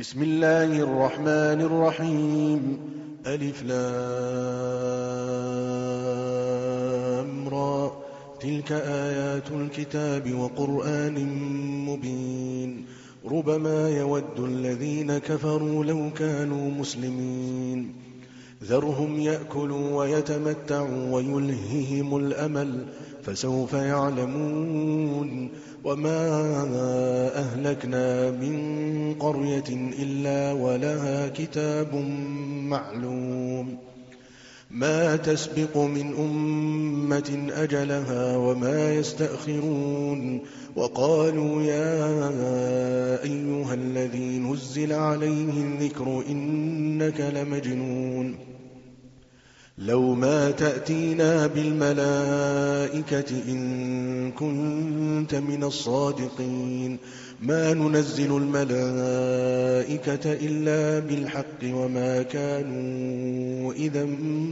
بسم الله الرحمن الرحيم. ألف لام را. تلك آيات الكتاب وقرآن مبين. ربما يود الذين كفروا لو كانوا مسلمين. ذرهم يأكلوا ويتمتعوا ويلههم الأمل فسوف يعلمون. وما أهلكنا من قرية إلا ولها كتاب معلوم. ما تسبق من أمة أجلها وما يستأخرون. وقالوا يا أيها الذي نزل عليه الذكر إنك لمجنون. لو ما تأتينا بالملائكة إن كنت من الصادقين. ما ننزل الملائكة إلا بالحق وما كانوا إذا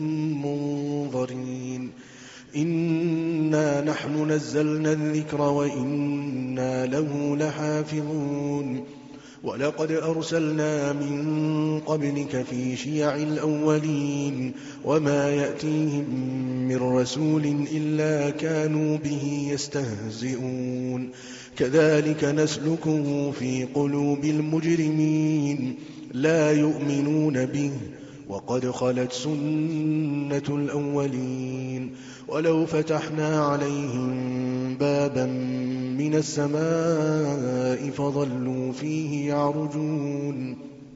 منظرين. إنا نحن نزلنا الذكر وإنا له لحافظون. ولقد أرسلنا من قبلك في شيع الأولين وما يأتيهم من رسول إلا كانوا به يستهزئون. كذلك نسلكه في قلوب المجرمين لا يؤمنون به وقد خلت سنة الأولين. ولو فتحنا عليهم بابا من السماء فظلوا فيه يعرجون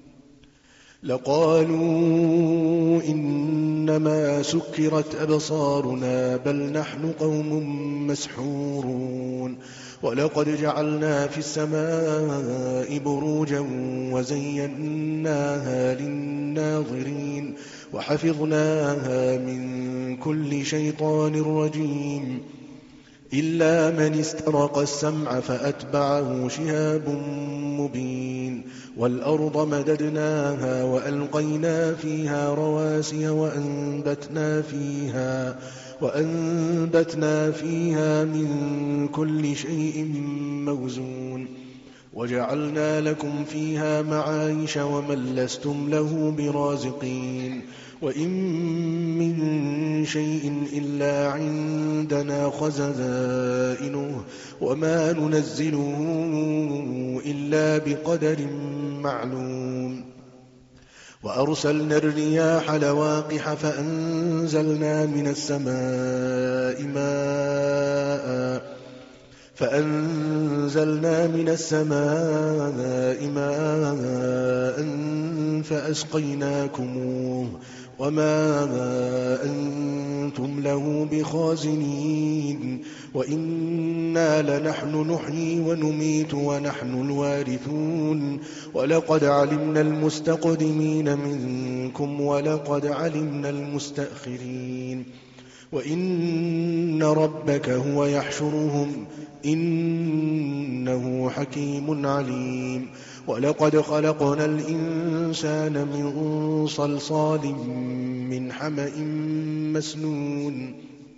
لقالوا إنما سكرت أبصارنا بل نحن قوم مسحورون. ولقد جعلنا في السماء بروجا وزيناها للناظرين وحفظناها من كل شيطان رجيم إلا من استرق السمع فأتبعه شهاب مبين. والأرض مددناها وألقينا فيها رواسي وأنبتنا فيها من كل شيء موزون. وجعلنا لكم فيها معايش ومن لستم له برازقين. وإن من شيء إلا عندنا خزائنه وما ننزله إلا بقدر معلوم. وأرسلنا الرياح لواقح فأنزلنا من السماء ماء فأسقيناكموه وما أنتم له بخازنين. وإنا لنحن نحيي ونميت ونحن الوارثون. ولقد علمنا المستقدمين منكم ولقد علمنا المستأخرين. وإن ربك هو يحشرهم إنه حكيم عليم. ولقد خلقنا الإنسان من صلصال من حمأ مسنون.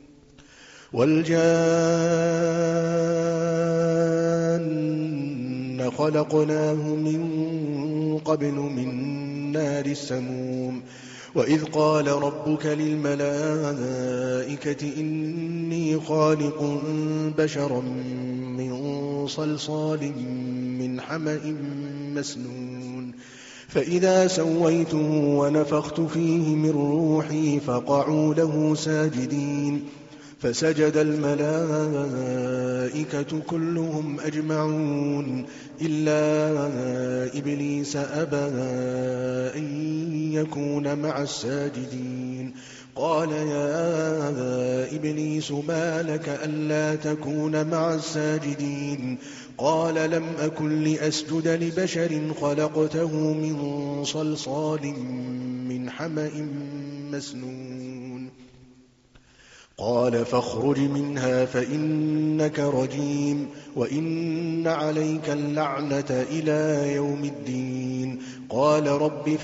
والجان خلقناه من قبل من نار السموم. وإذ قال ربك للملائكة إني خالق بشرا من صلصال من حمأ مسنون. فإذا سويته ونفخت فيه من روحي فقعوا له ساجدين. فسجد الملائكة كلهم أجمعون إلا إبليس أبى أن يكون مع الساجدين. قال يا إبليس ما لك ألا تكون مع الساجدين؟ قال لم أكن لأسجد لبشر خلقته من صلصال من حمأ مسنون. قال فاخرج منها فإنك رجيم وإن عليك اللعنة إلى يوم الدين. قال رب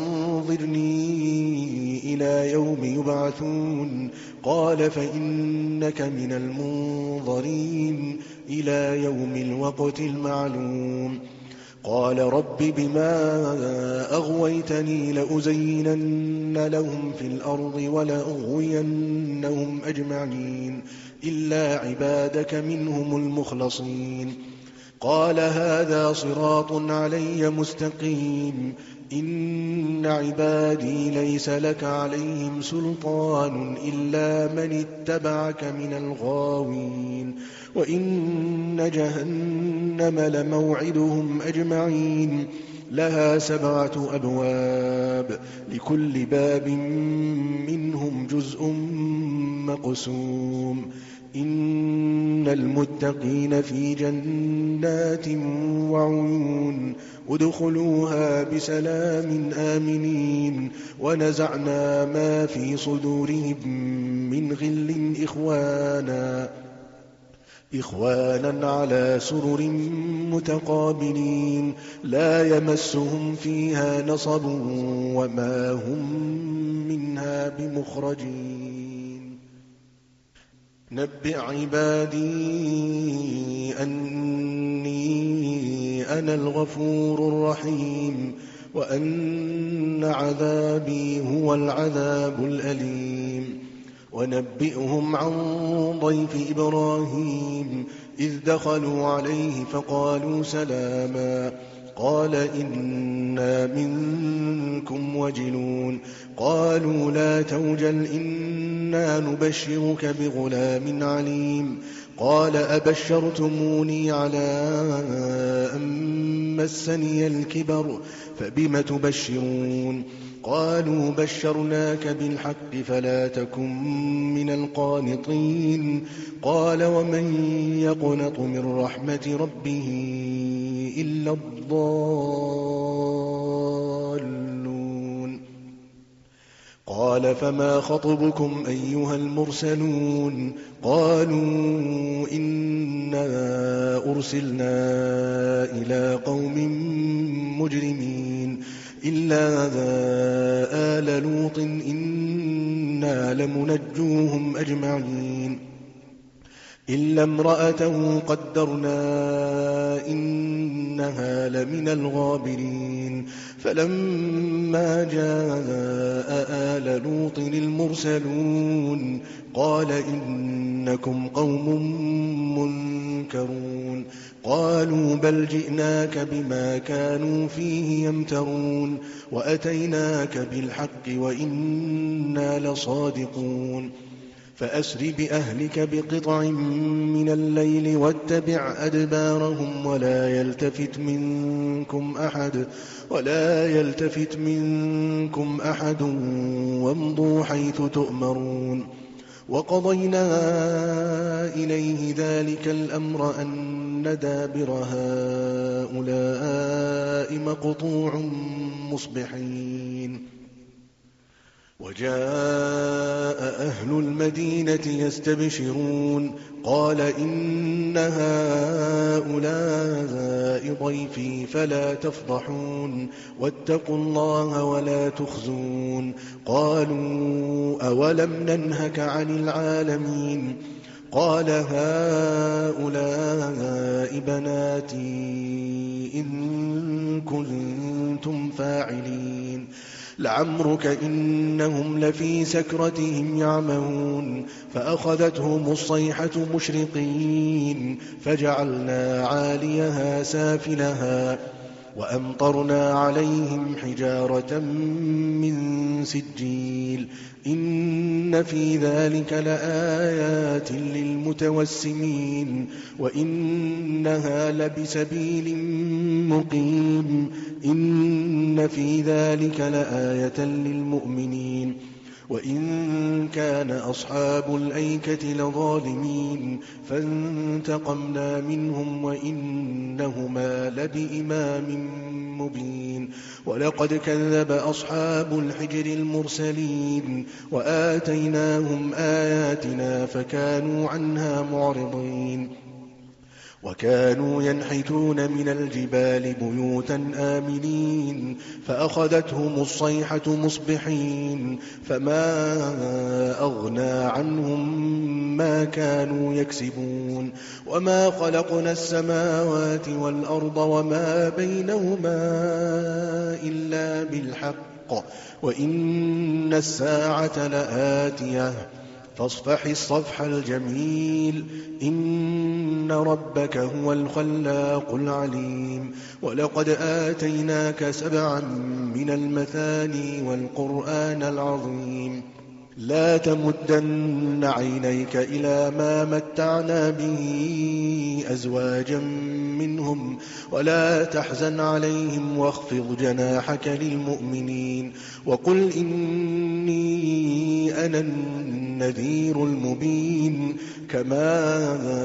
فأنظرني إلى يوم يبعثون. قال فإنك من المنظرين إلى يوم الوقت المعلوم. قال رب بما أغويتني لأزينن لهم في الأرض ولأغوينهم أجمعين إلا عبادك منهم المخلصين. قال هذا صراط علي مستقيم إن عبادي ليس لك عليهم سلطان إلا من اتبعك من الغاوين وإن جهنم لموعدهم أجمعين لها 7 أبواب لكل باب منهم جزء مقسوم إن المتقين في جنات وعيون ادخلوها بسلام آمنين ونزعنا ما في صدورهم من غل إخوانا على سرر متقابلين لا يمسهم فيها نصب وما هم منها بمخرجين. نبئ عبادي أني أنا الغفور الرحيم وأن عذابي هو العذاب الأليم. ونبئهم عن ضيف إبراهيم إذ دخلوا عليه فقالوا سلاما قال إنا منكم وجلون قالوا لا توجل إنا نبشرك بغلام عليم قال أبشرتموني على أن مسني الكبر فبم تبشرون قالوا بشرناك بالحق فلا تكن من القانطين قال ومن يقنط من رحمة ربه إلا الضالون. قال فما خطبكم أيها المرسلون قالوا إنا أرسلنا إلى قوم مجرمين إلا آل لوط إنا لمنجوهم أجمعين إلا امرأته قدرنا إنها لمن الغابرين فلما جاء آل لوط المرسلون قال إنكم قوم منكرون قالوا بل جئناك بما كانوا فيه يمترون وأتيناك بالحق وإنا لصادقون فأسر بأهلك بقطع من الليل واتبع أدبارهم ولا يلتفت منكم أحد وامضوا حيث تؤمرون. وقضينا إليه ذلك الأمر أن دابر هؤلاء مقطوع مصبحين. وجاء أهل المدينة يستبشرون قال إن هؤلاء ضيفي فلا تفضحون واتقوا الله ولا تخزون قالوا أولم ننهك عن العالمين قال هؤلاء بناتي إن كنتم فاعلين لعمرك إنهم لفي سكرتهم يعمهون فأخذتهم الصيحة مشرقين فجعلنا عاليها سافلها وأمطرنا عليهم حجارة من سجيل إن في ذلك لآيات للمتوسمين وإنها لبسبيل مقيم إن في ذلك لآية للمؤمنين وإن كان أصحاب الأيكة لظالمين فانتقمنا منهم وإنهما لبإمام مبين. ولقد كذب أصحاب الحجر المرسلين وآتيناهم آياتنا فكانوا عنها معرضين. وكانوا ينحتون من الجبال بيوتا آمنين فأخذتهم الصيحة مصبحين فما أغنى عنهم ما كانوا يكسبون وما خلقنا السماوات والأرض وما بينهما إلا بالحق وإن الساعة لآتية فاصفح الصفح الجميل إن ربك هو الخلاق العليم ولقد آتيناك 7 من المثاني والقرآن العظيم لا تمدن عينيك إلى ما متعنا به أزواجا منهم ولا تحزن عليهم واخفض جناحك للمؤمنين وقل إني أنا النذير المبين كما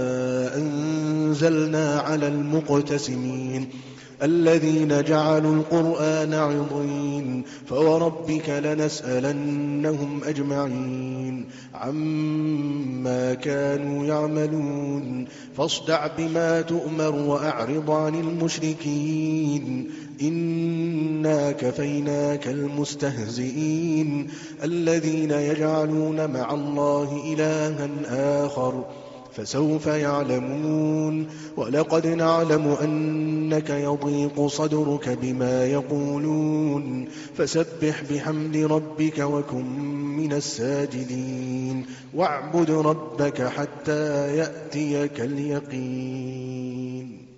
أنزلنا على المقتسمين الذين جعلوا القرآن عضين فوربك لنسألنهم أجمعين عما كانوا يعملون فاصدع بما تؤمر وأعرض عن المشركين إنا كفيناك المستهزئين الذين يجعلون مع الله إلها آخر فسوف يعلمون ولقد نعلم أنك يضيق صدرك بما يقولون فسبح بحمد ربك وكن من الساجدين واعبد ربك حتى يأتيك اليقين